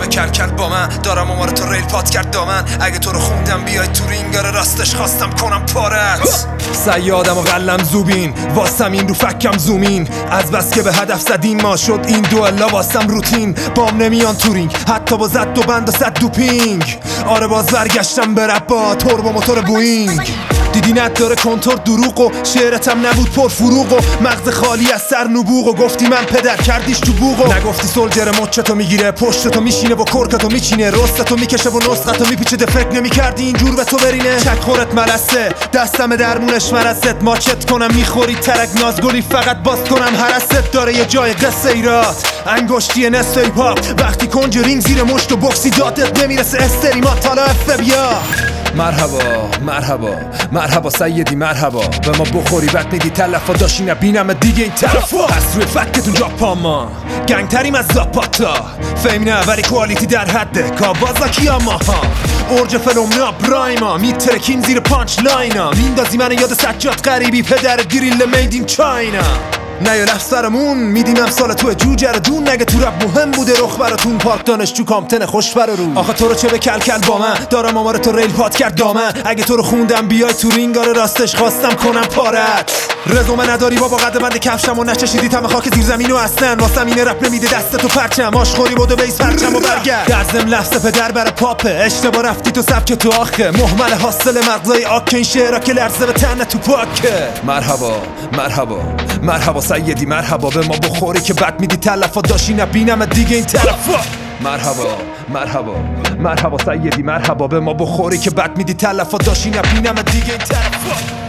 به کل با من دارم امار تو ریل پات کرد دامن. اگه تو رو خوندم بیای تو رینگاره راستش خواستم کنم پارت. صیادم و قلم زوبین واسم این رو فکم زومین. از بس که به هدف زدیم ما شد این دوئلا واسم روتین. بام نمیان تورینگ حتی با زد و بند و صد دوپینگ. آره باز برگشتم به رپ با توربو موتور بوینگ. دیدی نداره کنتور دروغ و شعرتم نبود پر فروغ و مغز خالی از سر نبوغ و گفتی من پدر کردیش تو بوغ و نگفتی سولجر مچتو میگیره پشتتو میشینه و کرکتو میچینه رستتو میکشه و نسختو میپیچه. فکر نمیکردی اینجور به تو برینه. چک خورت ملسه دستم درمونش مرست ماچت کنم میخوری ترک نازگلی فقط باز کنم هرست. داره یه جای قصه ایرات انگشتی نصف ایپاپ وقتی کنج رینگ زیر مشت و بوکسی دادت نمیرسه استریمات حالا اف بیا. مرحبا مرحبا مرحبا سیدی مرحبا به ما بخوری وقت میدی تلفا داشتی نبینم دیگه این طرفا. پس روی فکتون جاپان ما گنگ تریم از زاپاتا فیم نه ولی کوالیتی در حده کاوازاکی ها ارج فنومنا برایما میترکیم زیر پانچ لاینا میندازی من یاد سجاد غریبی پدر گریل میدین چاینا. نه یه لفظ برمون میدیم امسال تو جوجه رو دون. نگه تو رب مهم بوده رخ براتون پارک دانشجو کامتن خوش بر رو. آخه تو رو چه به کل با من دارم آمار تو ریل پات کرد دامن. اگه تو رو خوندم بیای تو رینگاره راستش خواستم کنم پارت. رزومه نداری بابا قد بند کفشم و نچشیدی تم خاک زیر زمین و اصلا واسم اینه رپ نمیده دست تو پرچم آشخوری بودو بیس پرچم و برگرد. درزم لفظ پدر بر پاپه اشتباه رفتی تو سبک تو آخه محمل حاصل مغزای آک این شعرا که لرزه به تن تو پاکه. مرحبا مرحبا مرحبا سیدی مرحبا به ما بخوری که بد میدی تلفا داشتی نبینم دیگه این طرفا. مرحبا مرحبا مرحبا سیدی مرحبا به ما بخوری که بد میدی تلفا داشتی نبینم دیگه این طرفا.